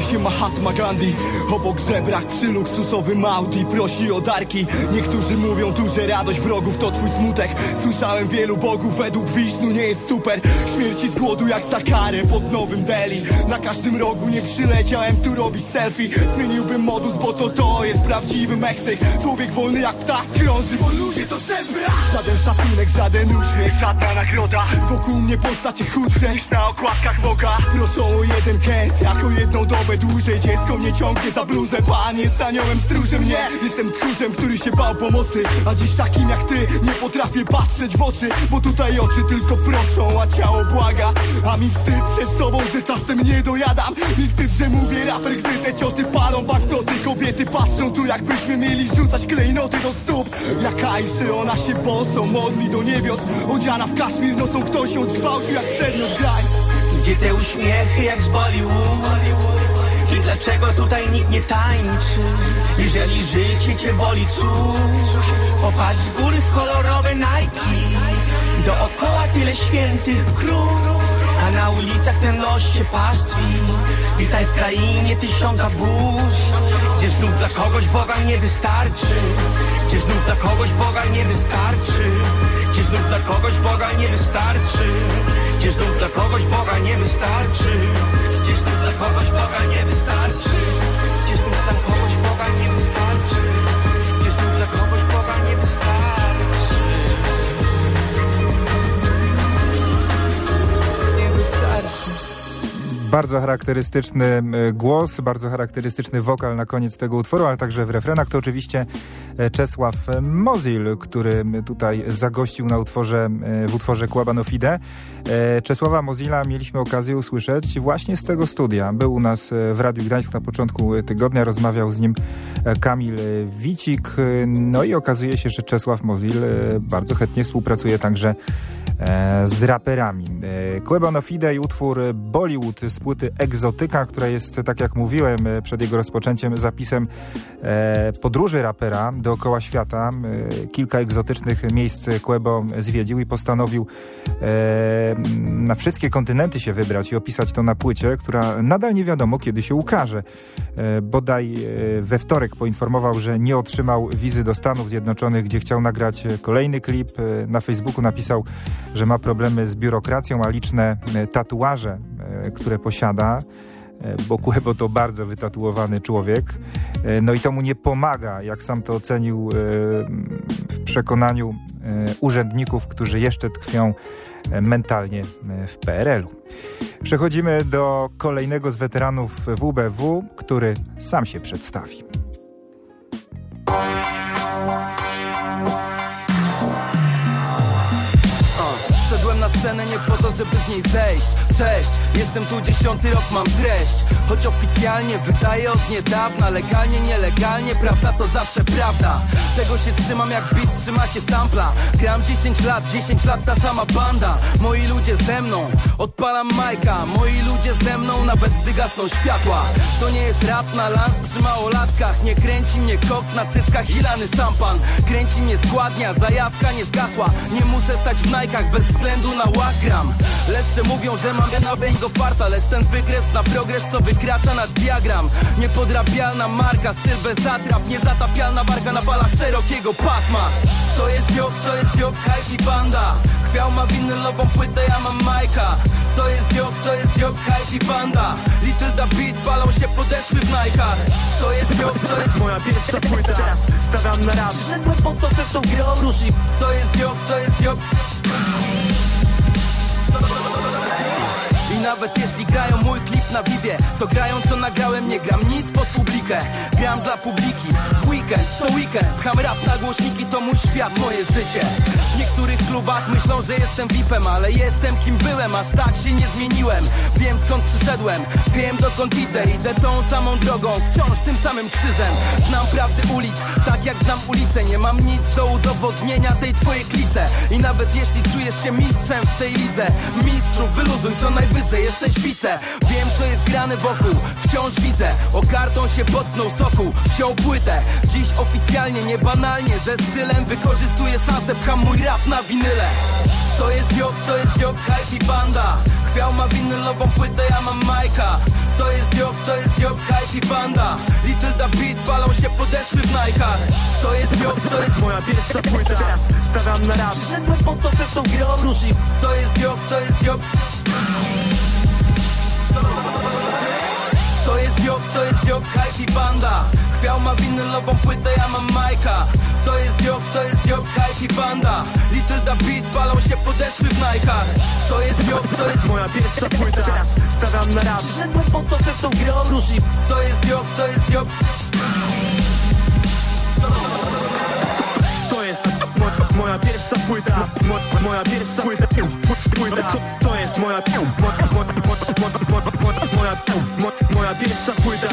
się Mahatma Gandhi. Obok żebrak przy luksusowym Audi prosi o darki. Niektórzy mówią tu, że radość wrogów to twój smutek. Słyszałem wielu bogów, według Wisznu nie jest super. Śmierci z głodu jak za karę pod Nowym Delhi. Na każdym rogu nie przyleciałem tu robić selfie. Zmieniłbym modus, bo to jest prawdziwy Meksyk. Człowiek wolny jak ptak krąży, bo ludzie to zęby. Żaden szacunek, żaden uśmiech, żadna nagroda. Wokół mnie postacie chudsze niż na okładkach Vogue'a. Proszą o jeden kęs, jako jedną dobę dłużej. Dziecko mnie ciągnie za bluzę, pan jest aniołem stróżem. Nie, jestem tchórzem, który się bał pomocy. A dziś takim jak ty nie potrafię patrzeć w oczy. Bo tutaj oczy tylko proszą, a ciało błaga. A mi wstyd przed sobą, że czasem nie dojadam. Mi wstyd, że mówię raper, gdy te cioty palą banknoty. Kobiety patrzą tu, jakbyśmy mieli rzucać klejnoty do stóp. Jak Ajszy, ona się bosą modli do niebios. Odziana w kaszmir, nocą ktoś ją zgwałcił jak przedmiot graj. Gdzie te uśmiechy jak z Bollywood? I dlaczego tutaj nikt nie tańczy? Jeżeli życie cię boli, cóż, popatrz z góry w kolorowe Nike. Dookoła tyle świętych krów, a na ulicach ten los się pastwi. Witaj w krainie tysiąca bóstw, gdzie znów dla kogoś Boga nie wystarczy. Gdzie znów dla kogoś Boga nie wystarczy. Gdzie znów dla kogoś Boga nie wystarczy. Gdzie znów dla kogoś Boga nie wystarczy. Gdzie znów dla kogoś Boga nie wystarczy. Gdzie znów dla kogoś Boga nie wystarczy. Gdzie znów dla kogoś Boga nie wystarczy. Nie wystarczy. Bardzo charakterystyczny głos, bardzo charakterystyczny wokal na koniec tego utworu, ale także w refrenach. To oczywiście Czesław Mozil, który tutaj zagościł na w utworze Kłeba no Fide. Czesława Mozila mieliśmy okazję usłyszeć właśnie z tego studia. Był u nas w Radiu Gdańsk na początku tygodnia, rozmawiał z nim Kamil Wicik. No i okazuje się, że Czesław Mozil bardzo chętnie współpracuje także z raperami. Kłeba no Fide i utwór Bollywood z płyty Egzotyka, która jest, tak jak mówiłem przed jego rozpoczęciem, zapisem podróży rapera dookoła świata. Kilka egzotycznych miejsc Kłebo zwiedził i postanowił na wszystkie kontynenty się wybrać i opisać to na płycie, która nadal nie wiadomo kiedy się ukaże. Bodaj we wtorek poinformował, że nie otrzymał wizy do Stanów Zjednoczonych, gdzie chciał nagrać kolejny klip. Na Facebooku napisał, że ma problemy z biurokracją, a liczne tatuaże, które posiada, bo Kłebo to bardzo wytatuowany człowiek. No i to mu nie pomaga, jak sam to ocenił w przekonaniu urzędników, którzy jeszcze tkwią mentalnie w PRL-u. Przechodzimy do kolejnego z weteranów WBW, który sam się przedstawi. Wszedłem na scenę nie po to, żeby z niej zejść. Cześć, jestem tu 10. rok, mam treść. Choć oficjalnie wydaję od niedawna, legalnie, nielegalnie, prawda to zawsze prawda. Tego się trzymam jak beat trzyma się sampla. Gram 10 lat ta sama banda. Moi ludzie ze mną, odpalam majka. Moi ludzie ze mną, nawet gdy gasną światła. To nie jest rap na lans przy małolatkach. Nie kręci mnie koks na cyckach i lany szampan. Kręci mnie składnia, zajawka nie zgasła. Nie muszę stać w najkach bez względu na łagram. Leszcze mówią, że mam go farta, lecz ten wykres na progres, co wykracza nad diagram. Niepodrabialna marka, styl bez atrap. Niezatapialna barka na falach szerokiego pasma. To jest Diox, hype i banda. Chwiał ma winylową płytę, ja mam majka. To jest Diox, hype i banda. Little da beat, palą się podeszwy w najkach. To jest Diox, moja pierwsza płyta, teraz stawiam na rap. Przyszedłem po to, że tą grą ruszy. To jest Diox. I nawet jeśli grają mój klip na Vivie, to grają co nagrałem, nie gram nic pod publikę. Gram dla publiki, w weekend, co weekend. Pcham rap na głośniki, to mój świat, moje życie. W niektórych klubach myślą, że jestem VIP-em, ale jestem kim byłem, aż tak się nie zmieniłem. Wiem skąd przyszedłem, wiem dokąd idę tą samą drogą, wciąż tym samym krzyżem. Znam prawdy ulic, tak jak znam ulicę. Nie mam nic do udowodnienia tej twojej klice. I nawet jeśli czujesz się mistrzem w tej lidze, mistrzu, wyluzuj co najwyżej, jesteś wice. Wiem co jest grane wokół, wciąż widzę. O karton się potknął sokół, wziął płytę. Dziś oficjalnie, nie banalnie, ze stylem wykorzystuję szansę, pcham mój rap na winyle. To jest Diox, hype i banda. Chwiał ma winylową płytę, ja mam majka. To jest Dioks, Hype i Banda. Little Da Beat, balą się podeszły w Nike'ach. To jest Dioks, moja pierwsza płyta. Teraz stawiam na rap. Przyszedłem po to, że tą grę ruszyć. To jest Dioks. To jest Dioks, Hype i Banda. Chwiał ma winylową płytę, ja mam Majka. To jest Dioks, Hype i Banda. Little Da Beat, balą się podeszły w Nike'ach. To jest Dioks, moja pierwsza płyta. Teraz stawiam na rap. Przyszedłem po to, że tą grę ruszyć. To jest Dioks. To jest moja pierwsza płyta. Moja pierwsza płyta. To jest moja pierwsza płyta.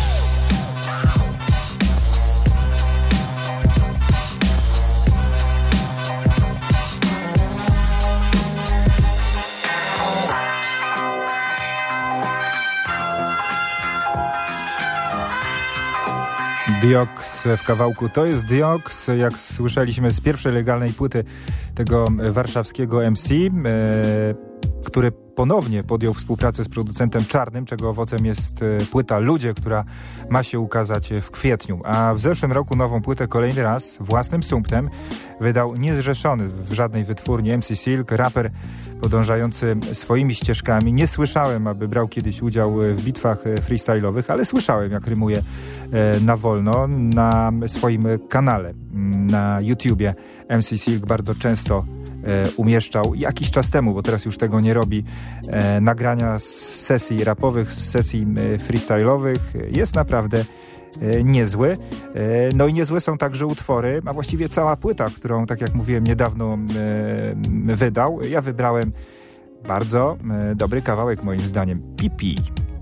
Dioks w kawałku To jest Dioks, jak słyszeliśmy z pierwszej legalnej płyty tego warszawskiego MC, który ponownie podjął współpracę z producentem Czarnym, czego owocem jest płyta Ludzie, która ma się ukazać w kwietniu. A w zeszłym roku nową płytę kolejny raz własnym sumptem wydał niezrzeszony w żadnej wytwórni MC Silk, raper podążający swoimi ścieżkami. Nie słyszałem, aby brał kiedyś udział w bitwach freestyle'owych, ale słyszałem, jak rymuje na wolno na swoim kanale na YouTubie. MC Silk bardzo często umieszczał jakiś czas temu, bo teraz już tego nie robi, nagrania z sesji rapowych, z sesji freestyle'owych. Jest naprawdę niezły. No i niezłe są także utwory, a właściwie cała płyta, którą, tak jak mówiłem, niedawno wydał. Ja wybrałem bardzo dobry kawałek, moim zdaniem. Pipi.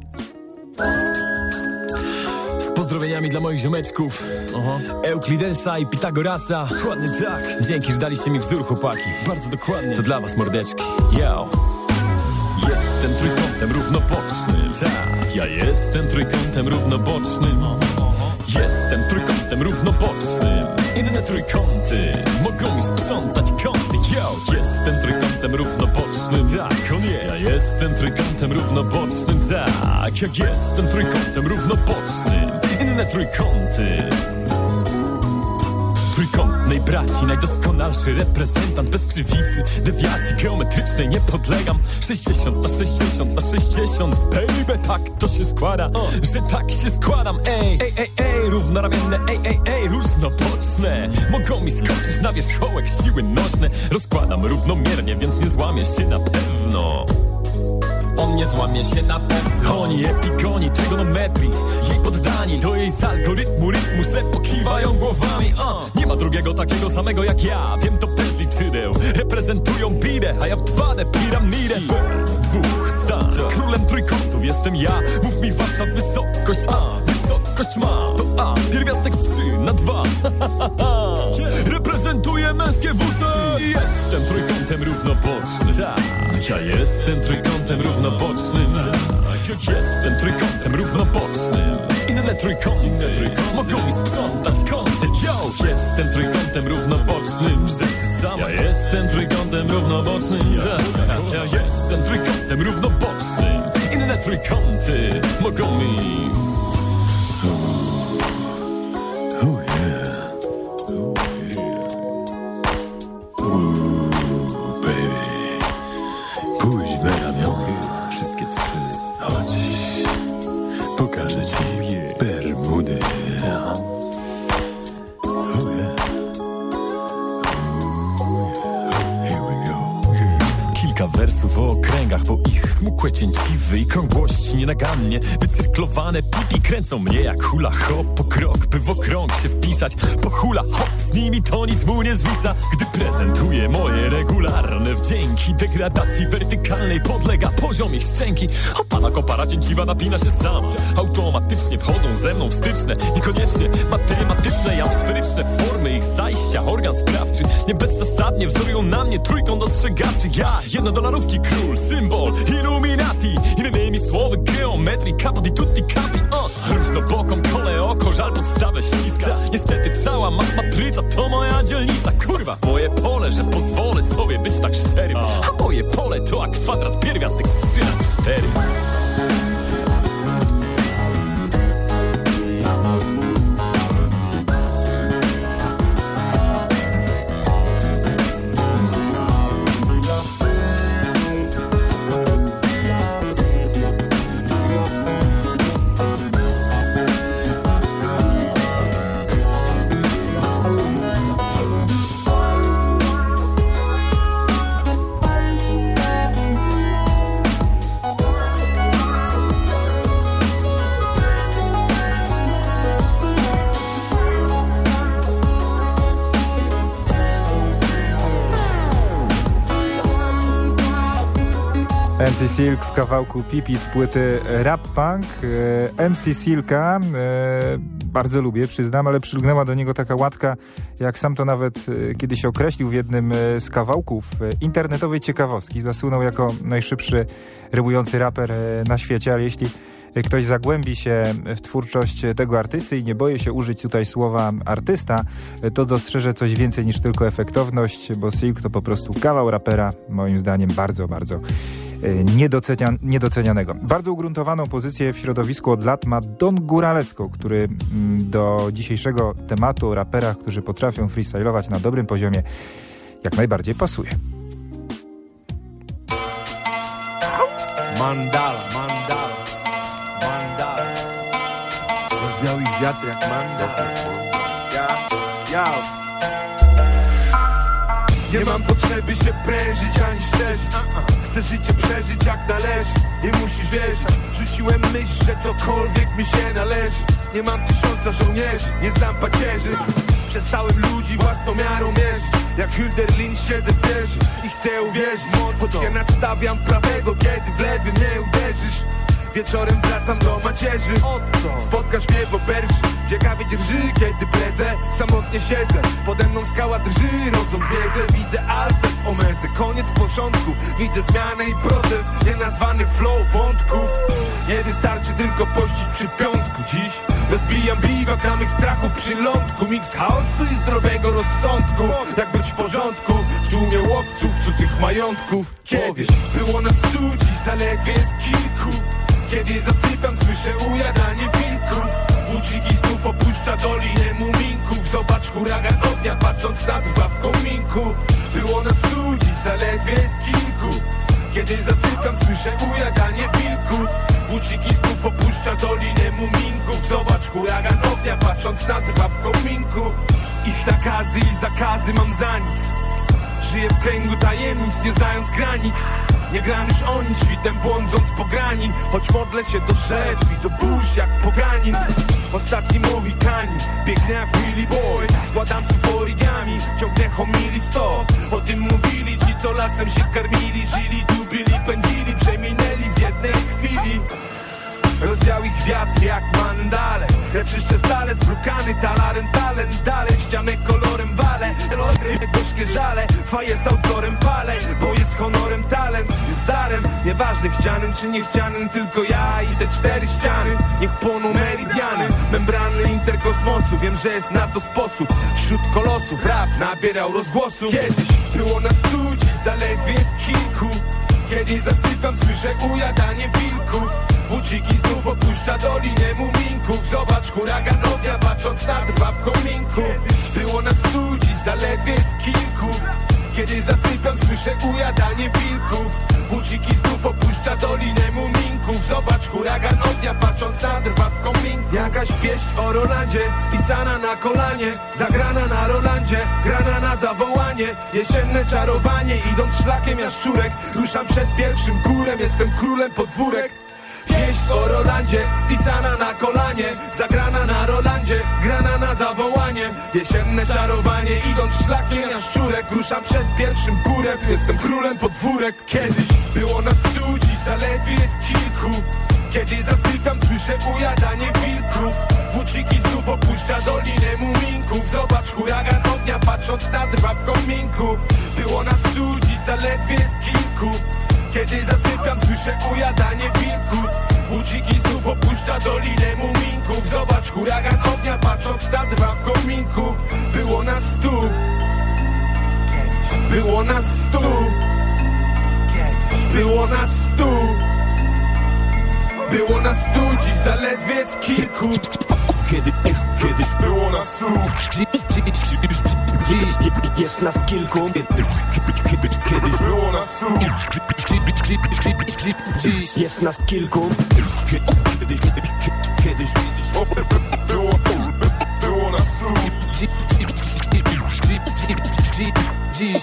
Z pozdrowieniami dla moich ziomeczków Euklidesa i Pitagorasa. Dokładnie tak. Dzięki, że daliście mi wzór, chłopaki. Bardzo dokładnie. To dla was, mordeczki. Yo. Jestem trójkątem równobocznym. Tak. Ja jestem trójkątem równobocznym. Jestem trójkątem równobocznym. Inne trójkąty mogą mi sprzątać kąty. Yo. Jestem trójkątem równobocznym. Tak, on jest. Ja jestem trójkątem równobocznym. Tak, jak jestem trójkątem równobocznym. Inne trójkąty trójkątnej braci, najdoskonalszy reprezentant bez krzywicy, dewiacji geometrycznej nie podlegam. 60 na 60 na 60, baby, tak to się składa, że tak się składam. Ej, równoramienne, różnoboczne mogą mi skoczyć na wierzchołek siły nośne. Rozkładam równomiernie, więc nie złamię się na pewno. On nie złamie się na pewno. Oni epigoni, trygonometrii, jej poddani do jej z algorytmu rytmu se pokiwają głowami. Nie ma drugiego takiego samego jak ja. Wiem to bez liczydeł. Reprezentują bidę, a ja w 2D piramidę. Z dwóch stan, królem trójkątów jestem ja. Mów mi wasza wysokość, wysokość ma to A, pierwiastek z 3 na 2. Reprezentuję męskie WC. Jestem trójkątem równobocznym. Ja jestem trójkątem równobocznym. Jestem trójkątem równobocznym. Inne trójkąty mogą mi sprzątać kąty. Yo, jestem trójkątem równobocznym. W rzeczy samej. Ja jestem trójkątem równobocznym. Ja jestem trójkątem równobocznym. Inne trójkąty mogą mi... Wersów o okręgach, bo ich smukłe cięciwy i krągłości nienagannie wycyrklowane pipi kręcą mnie jak hula hop po krok, by w okrąg się wpisać. Po hula hop z nimi to nic mu nie zwisa, gdy prezentuję moje regularne wdzięki. Degradacji wertykalnej podlega poziom ich szczęki. Opada kopara cięciwa napina się sama. Automatycznie wchodzą ze mną w styczne, niekoniecznie matematyczne i atmosferyczne formy ich zajścia. Organ sprawczy nie bezzasadnie wzorują na mnie trójkąt ostrzegawczy. Ja $1 król, symbol Illuminati. Innymi słowy geometrii, capo di tutti capi. Różnoboką kole oko, żal podstawę ściska. Niestety cała matryca to moja dzielnica. Kurwa, moje pole, że pozwolę sobie być tak szczerym. A moje pole to jak kwadrat pierwiastek z 3 na 4. MC Silk w kawałku Pipi z płyty Rap Punk. MC Silka bardzo lubię, przyznam, ale przylgnęła do niego taka łatka, jak sam to nawet kiedyś określił w jednym z kawałków internetowej ciekawostki. Zasunął jako najszybszy rymujący raper na świecie, ale jeśli ktoś zagłębi się w twórczość tego artysty i nie boi się użyć tutaj słowa artysta, to dostrzeże coś więcej niż tylko efektowność, bo Silk to po prostu kawał rapera, moim zdaniem bardzo, bardzo niedocenianego. Bardzo ugruntowaną pozycję w środowisku od lat ma Don Góralesco, który do dzisiejszego tematu o raperach, którzy potrafią freestylować na dobrym poziomie, jak najbardziej pasuje. Mandala. Rozwiał ich wiatr jak mandala. Nie mam potrzeby się prężyć ani szczerzyć. Chcę życie przeżyć jak należy. Nie musisz wierzyć. Rzuciłem myśl, że cokolwiek mi się należy. Nie mam 1000 żołnierzy, nie znam pacierzy. Przestałem ludzi własną miarą mierzyć. Jak Hölderlin siedzę w wieży i chcę uwierzyć. Choć ja nadstawiam prawego, kiedy w lewy mnie uderzysz. Wieczorem wracam do macierzy. Spotkasz mnie w oberży, gdzie kawie drży, kiedy bredzę. Samotnie siedzę, pode mną skała drży, rodząc wiedzę. Widzę alfę w omedze, koniec w porządku. Widzę zmianę i proces, nienazwany flow wątków. Nie wystarczy tylko pościć przy piątku. Dziś rozbijam biwak na mych strachów przy lądku. Miks chaosu i zdrowego rozsądku. Jak być w porządku w tłumie łowców cudzych majątków. Kiedyś było nas tu, dziś zaledwie jest kilku. Kiedy zasypiam, słyszę ujadanie wilków. Łuciki znów opuszcza dolinę muminków. Zobacz huragan ognia, patrząc na drwa w kominku. Było nas tu, dziś zaledwie jest kilku. Kiedy zasypiam, słyszę ujadanie wilków. Łuciki znów opuszcza dolinę muminków. Zobacz huragan ognia, patrząc na drwa w kominku. Ich nakazy i zakazy mam za nic. Żyję w kręgu tajemnic, nie znając granic. Nie gram już o nic, świtem błądząc po grani. Choć modlę się do drzew i do burz jak poganin. Ostatni Mohikanin, biegnę jak Willy Boy. Składam słów origami, ciągnę homili 100. O tym mówili ci, co lasem się karmili. Żyli, dubili, pędzili, przeminęli w jednej chwili. Rozwiał ich wiatr jak mandale. Ja czyszczę stale, zbrukany talarem talent. Dalej ścianę kolorem walę. Elogry, gorzkie żale. Faję z autorem palę. Bo jest honorem talent, jest darem. Nieważne chcianym czy niechcianym, tylko ja i te 4 ściany. Niech płoną meridiany, membrany interkosmosu. Wiem, że jest na to sposób. Wśród kolosów rap nabierał rozgłosu. Kiedyś było nas tu, dziś zaledwie jest kilku. Kiedy zasypiam, słyszę ujadanie wilków. Włóciki znów opuszcza dolinę muminków. Zobacz huragan ognia, patrząc na drwa w kominku. Było nas tu, dziś zaledwie jest kilku. Kiedy zasypiam, słyszę ujadanie wilków. Włóciki znów opuszcza dolinę muminków. Zobacz huragan ognia, patrząc na drwa w kominku. Jakaś pieśń o Rolandzie, spisana na kolanie. Zagrana na Rolandzie, grana na zawołanie. Jesienne czarowanie, idąc szlakiem jaszczurek. Ruszam przed pierwszym górem, jestem królem podwórek. Pieśń o Rolandzie, spisana na kolanie. Zagrana na Rolandzie, grana na zawołanie. Jesienne czarowanie, idąc szlakiem jaszczurek. Ruszam przed pierwszym górem, jestem królem podwórek. Kiedyś było nas tu, dziś zaledwie jest kilku. Kiedy zasypiam, słyszę ujadanie wilków. Włóciki znów opuszcza dolinę muminków. Zobacz huragan ognia, patrząc na drwa w kominku. Było nas tu, dziś zaledwie jest kilku. Kiedy zasypiam, słyszę ujadanie wilków. Włóciki znów opuszcza dolinę muminków. Zobacz huragan ognia, patrząc na drwa w kominku. Było nas tu. Było nas tu. Było nas tu. Było nas tu, dziś zaledwie jest kilku. Kiedyś było nas tu. Dziś jest nas kilku. Kiedyś było nas tu. Dziś jest nas kilku. Kiedyś było nas tu. Dziś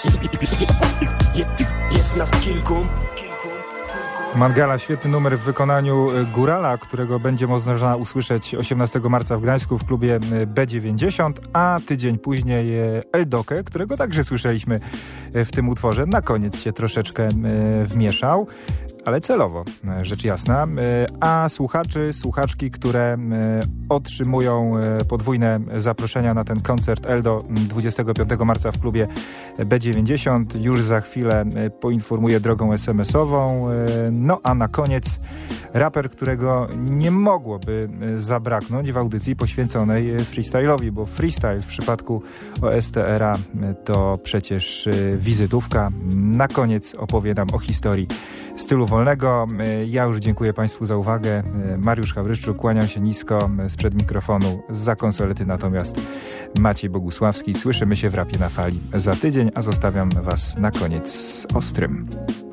jest nas kilku. Mangala, świetny numer w wykonaniu Górala, którego będzie można usłyszeć 18 marca w Gdańsku w klubie B90, a tydzień później Eldokę, którego także słyszeliśmy w tym utworze. Na koniec się troszeczkę wmieszał. ale celowo, rzecz jasna. A słuchaczki, które otrzymują podwójne zaproszenia na ten koncert Eldo 25 marca w klubie B90, już za chwilę poinformuję drogą SMS-ową. No a na koniec raper, którego nie mogłoby zabraknąć w audycji poświęconej freestyle'owi, bo freestyle w przypadku OSTR-a to przecież wizytówka. Na koniec opowie nam o historii stylu wolnego. Ja już dziękuję Państwu za uwagę. Mariusz Hawryszczuk, kłaniam się nisko sprzed mikrofonu, za konsolety natomiast Maciej Bogusławski. Słyszymy się w Rapie na Fali za tydzień, a zostawiam Was na koniec z Ostrym.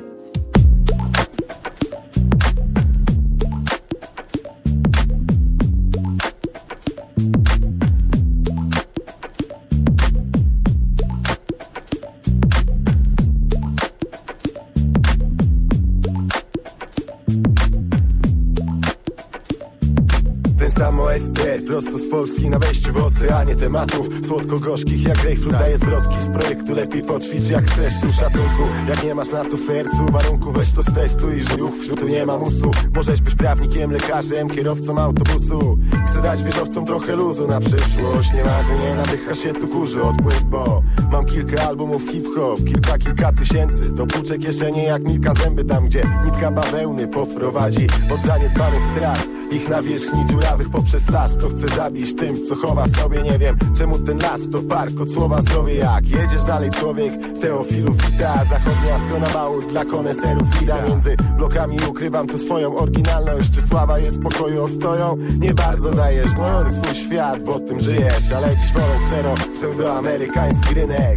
Prosto z Polski na wejściu w oceanie tematów słodko-gorzkich jak grejpfrut daje zwrotki z projektu lepiej poćwicz jak chcesz tu szacunku, jak nie masz na to w sercu warunku, weź to stestuj, że ruch wśród tu nie ma musu. Możesz być prawnikiem, lekarzem, kierowcą autobusu. Chcę dać wieżowcom trochę luzu na przyszłość, nie marzę, nie nadycha się tu kurzu odpływ, bo mam kilka albumów hip-hop, kilka tysięcy dopłuczę kieszenie jak Milka zęby tam, gdzie nitka bawełny poprowadzi od zaniedbanych tras, ich nawierzchni dziurawych poprzez las. Co chcę zabić tym, co chowa w sobie, nie wiem czemu ten las to park od słowa zdrowie. Jak jedziesz dalej człowiek, Teofilów wita, zachodnia strona mału dla koneserów wida. Między blokami ukrywam tu swoją oryginalność. Czy sława jest pokoju ostoją? Nie bardzo dajesz swój świat, bo tym żyjesz, ale dziś wolą ksero, pseudoamerykański rynek.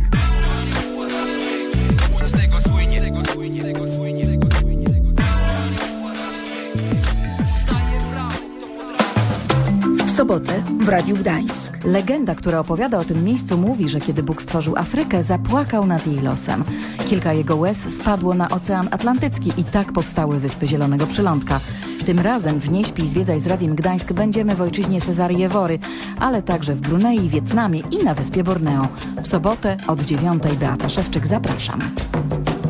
W sobotę w Radiu Gdańsk. Legenda, która opowiada o tym miejscu, mówi, że kiedy Bóg stworzył Afrykę, zapłakał nad jej losem. Kilka jego łez spadło na Ocean Atlantycki i tak powstały Wyspy Zielonego Przylądka. Tym razem w Nie śpij, zwiedzaj z Radiem Gdańsk będziemy w ojczyźnie Cezarii Ewory, ale także w Brunei, Wietnamie i na wyspie Borneo. W sobotę od 9:00 Beata Szewczyk, zapraszam.